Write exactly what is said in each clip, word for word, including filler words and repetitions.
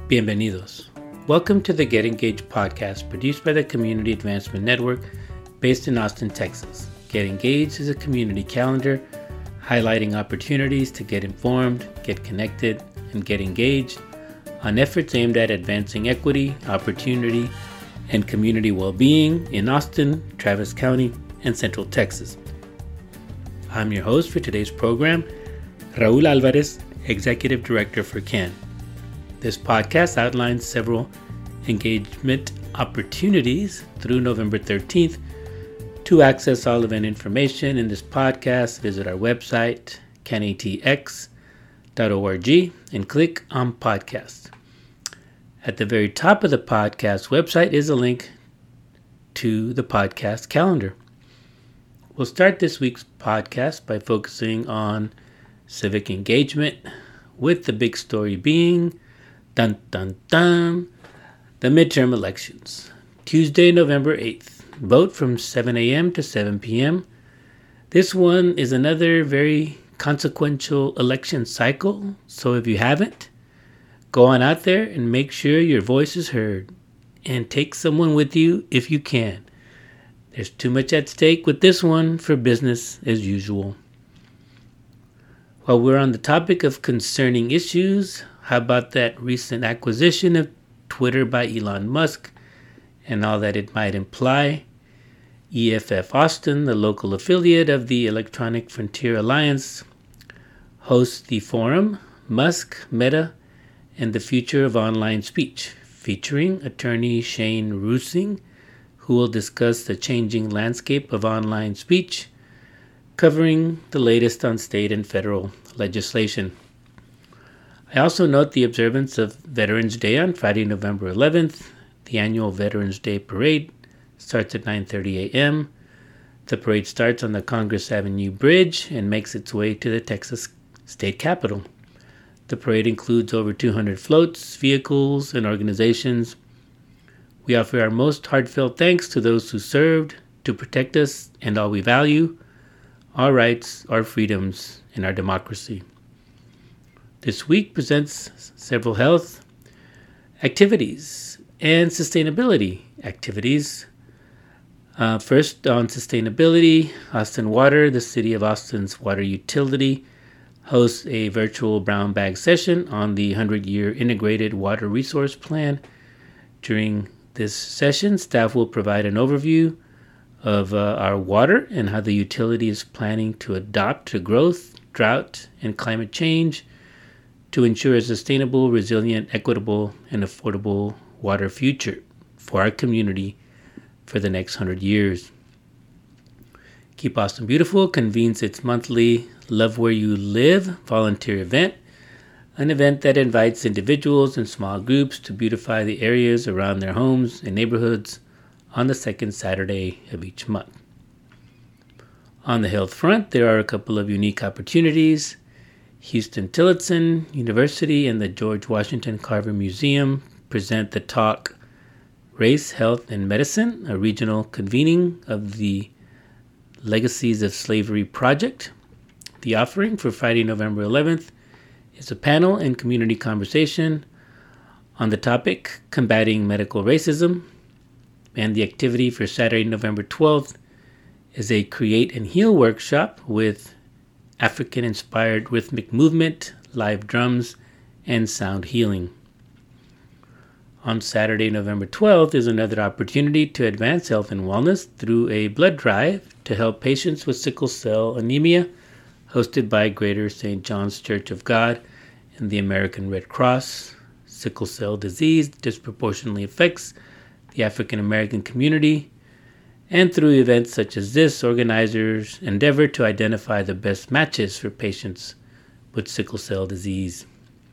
Bienvenidos. Welcome to the Get Engaged podcast produced by the Community Advancement Network based in Austin, Texas. Get Engaged is a community calendar highlighting opportunities to get informed, get connected, and get engaged on efforts aimed at advancing equity, opportunity, and community well-being in Austin, Travis County, and Central Texas. I'm your host for today's program, Raul Alvarez, Executive Director for C A N. This podcast outlines several engagement opportunities through November thirteenth. To access all event information in this podcast, visit our website, can a t x dot org, and click on Podcasts. At the very top of the podcast website is a link to the podcast calendar. We'll start this week's podcast by focusing on civic engagement, with the big story being Dun dun dun! The midterm elections. Tuesday, November eighth. Vote from seven a.m. to seven p.m. This one is another very consequential election cycle, so if you haven't, go on out there and make sure your voice is heard. And take someone with you if you can. There's too much at stake with this one for business as usual. While we're on the topic of concerning issues, how about that recent acquisition of Twitter by Elon Musk and all that it might imply? E F F Austin, the local affiliate of the Electronic Frontier Alliance, hosts the forum Musk, Meta, and the Future of Online Speech, featuring attorney Shane Rusing, who will discuss the changing landscape of online speech, covering the latest on state and federal legislation. I also note the observance of Veterans Day on Friday, November eleventh. The annual Veterans Day Parade starts at nine thirty a.m. The parade starts on the Congress Avenue Bridge and makes its way to the Texas State Capitol. The parade includes over two hundred floats, vehicles, and organizations. We offer our most heartfelt thanks to those who served to protect us and all we value, our rights, our freedoms, and our democracy. This week presents several health activities and sustainability activities. Uh, first, on sustainability, Austin Water, the City of Austin's water utility, hosts a virtual brown bag session on the hundred-year Integrated Water Resource Plan. During this session, staff will provide an overview of uh, our water and how the utility is planning to adapt to growth, drought, and climate change to ensure a sustainable, resilient, equitable, and affordable water future for our community for the next hundred years. Keep Austin Beautiful convenes its monthly Love Where You Live volunteer event, an event that invites individuals and small groups to beautify the areas around their homes and neighborhoods on the second Saturday of each month. On the health front, there are a couple of unique opportunities. Huston-Tillotson University and the George Washington Carver Museum present the talk Race, Health, and Medicine, a regional convening of the Legacies of Slavery Project. The offering for Friday, November eleventh is a panel and community conversation on the topic Combating Medical Racism, and the activity for Saturday, November twelfth is a Create and Heal workshop with African-inspired rhythmic movement, live drums, and sound healing. On Saturday, November twelfth is another opportunity to advance health and wellness through a blood drive to help patients with sickle cell anemia, hosted by Greater Saint John's Church of God and the American Red Cross. Sickle cell disease disproportionately affects the African American community, and through events such as this, organizers endeavor to identify the best matches for patients with sickle cell disease.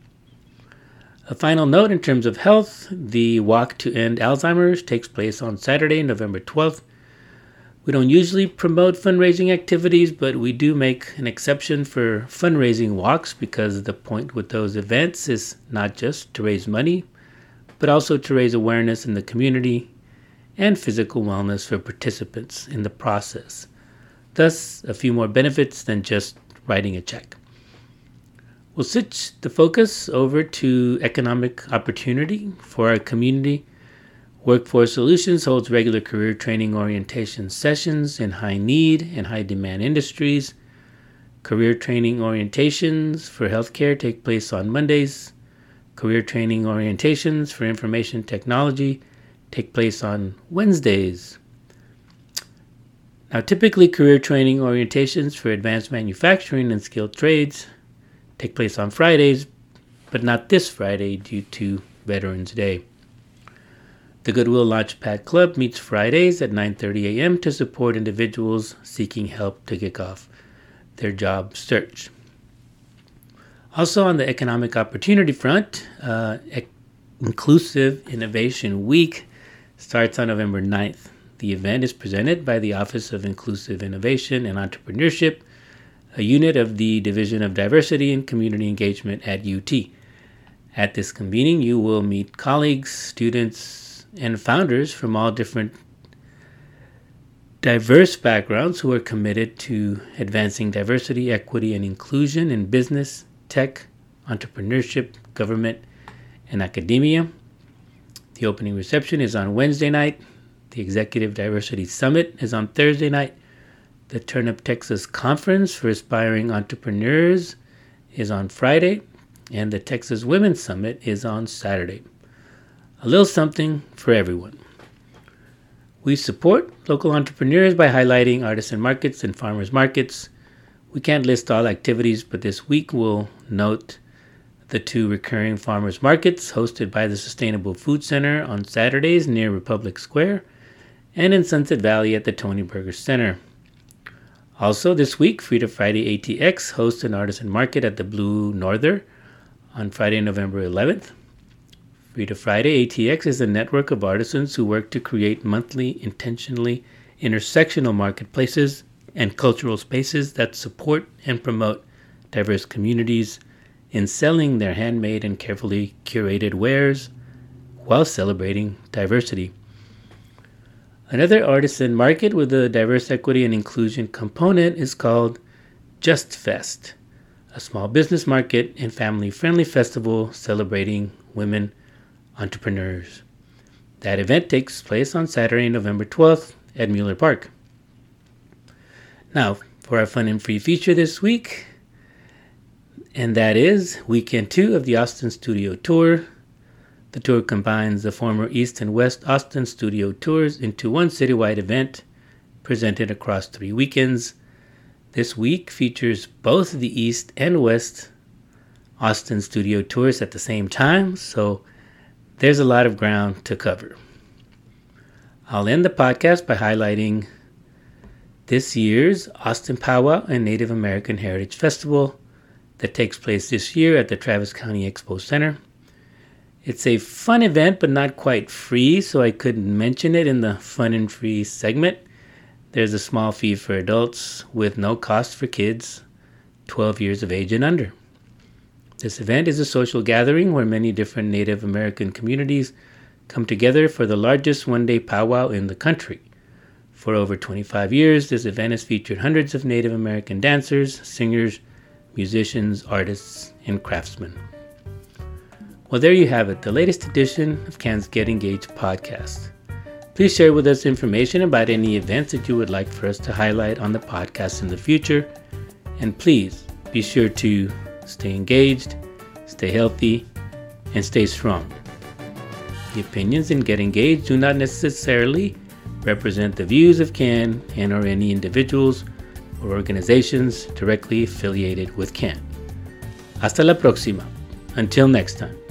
A final note in terms of health, the Walk to End Alzheimer's takes place on Saturday, November twelfth. We don't usually promote fundraising activities, but we do make an exception for fundraising walks because the point with those events is not just to raise money, but also to raise awareness in the community and physical wellness for participants in the process. Thus, a few more benefits than just writing a check. We'll switch the focus over to economic opportunity for our community. Workforce Solutions holds regular career training orientation sessions in high need and high demand industries. Career training orientations for healthcare take place on Mondays. Career training orientations for information technology take place on Wednesdays. Now, typically, career training orientations for advanced manufacturing and skilled trades take place on Fridays, but not this Friday due to Veterans Day. The Goodwill Launchpad Club meets Fridays at nine thirty a.m. to support individuals seeking help to kick off their job search. Also, on the economic opportunity front, uh, e- Inclusive Innovation Week starts on November ninth. The event is presented by the Office of Inclusive Innovation and Entrepreneurship, a unit of the Division of Diversity and Community Engagement at U T. At this convening, you will meet colleagues, students, and founders from all different diverse backgrounds who are committed to advancing diversity, equity, and inclusion in business, tech, entrepreneurship, government, and academia. The opening reception is on Wednesday night. The Executive Diversity Summit is on Thursday night. The Turn Up Texas Conference for Aspiring Entrepreneurs is on Friday. And the Texas Women's Summit is on Saturday. A little something for everyone. We support local entrepreneurs by highlighting artisan markets and farmers markets. We can't list all activities, but this week we'll note the two recurring farmers markets hosted by the Sustainable Food Center on Saturdays near Republic Square and in Sunset Valley at the Tony Berger Center. Also this week, Frida Friday A T X hosts an artisan market at the Blue Norther on Friday, November eleventh. Frida Friday A T X is a network of artisans who work to create monthly, intentionally intersectional marketplaces and cultural spaces that support and promote diverse communities in selling their handmade and carefully curated wares while celebrating diversity. Another artisan market with a diverse equity and inclusion component is called Just Fest, a small business market and family-friendly festival celebrating women entrepreneurs. That event takes place on Saturday, November twelfth at Mueller Park. Now, for our fun and free feature this week, and that is weekend two of the Austin Studio Tour. The tour combines the former East and West Austin Studio Tours into one citywide event presented across three weekends. This week features both the East and West Austin Studio Tours at the same time, so there's a lot of ground to cover. I'll end the podcast by highlighting this year's Austin Powwow and Native American Heritage Festival that takes place this year at the Travis County Expo Center. It's a fun event, but not quite free, so I couldn't mention it in the fun and free segment. There's a small fee for adults with no cost for kids twelve years of age and under. This event is a social gathering where many different Native American communities come together for the largest one-day powwow in the country. For over twenty-five years, this event has featured hundreds of Native American dancers, singers, musicians, artists, and craftsmen. Well, there you have it, the latest edition of Can's Get Engaged podcast. Please share with us information about any events that you would like for us to highlight on the podcast in the future. And please be sure to stay engaged, stay healthy, and stay strong. The opinions in Get Engaged do not necessarily represent the views of Can and or any individuals or organizations directly affiliated with Can. Hasta la próxima. Until next time.